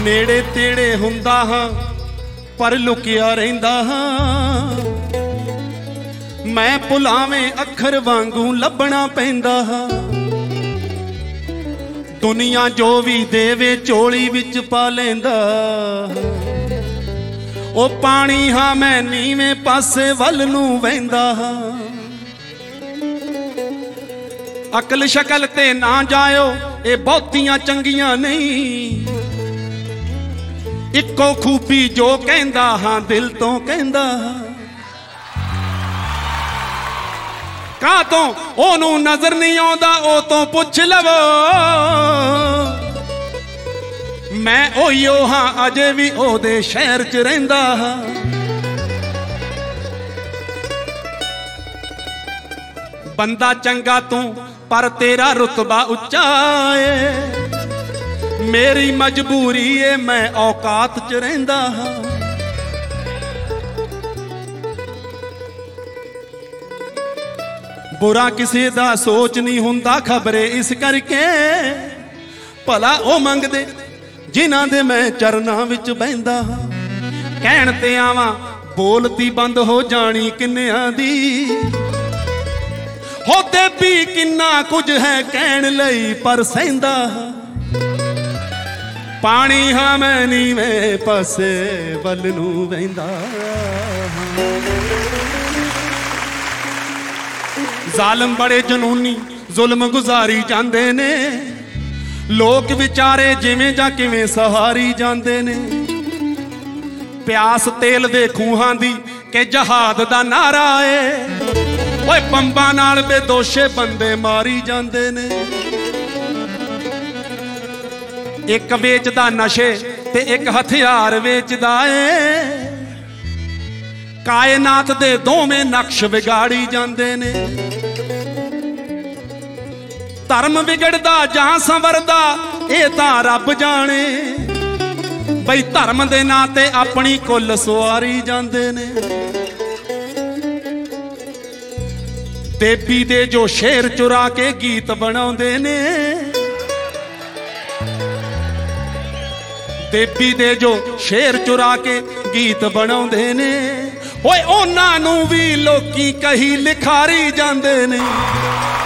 नेड़े तेड़े हुंदा हां पर लुकिया रहिंदा हां, मैं भुलावें अखर वांगू लभना पैंदा हां। दुनिया जो भी देवे चोली विच पा लैंदा, ओ पानी हां मैं नीवें पासे वल नूं वहिंदा हां। अकल शकल ते ना जायो, ये बहुतियां चंगियां नहीं। इक्को खूबी जो कहंदा हां दिल तो कहंदा हां। का तो ओनू नजर नहीं आउंदा, ओ तो पुछ लवो। मैं ओहियो हां अजे भी ओदे शहर च रहिंदा हां। बंदा चंगा तू पर तेरा रुतबा उच्चा है। मेरी मजबूरी है मैं औकात च रहिंदा हां। बुरा किसी दा सोच नहीं हुंदा, खबरे इस करके भला ओ मंगदे जिन्हां दे मैं चरनां विच बहिंदा हां। कहण ते आवां बोलती बंद हो जानी किन्नियां दी, होते भी किन्ना कुछ है कहण लई पर सहिंदा हां। पानी हां मैं नीवें पासे वल नूं वहिंदा हां। जालम बड़े जनूनी जुल्म गुजारी जांदे ने, लोक विचारे जिवें जां किवें सहारी जांदे ने। प्यास तेल दे खूहां दी के जहाद दा नारा है, ओए बंबां नाल बेदोशे बंदे मारी जांदे ने। एक वेचदा नशे ते एक हथियार वेचदा है, कायनात दे दोवें नक्श बिगाड़ी जांदे ने। धर्म विगड़दा जां संवरदा ये तां रब जाने, बई धर्म दे नां ते अपनी कुल सवारी जांदे ने। देवी दे जो शेर चुरा के गीत बनाउंदे ने, देवी दे जो शेर चुरा के गीत बनाउंदे ने, ओए उन्हां नूं भी लोकी कही लिखारी जांदे ने।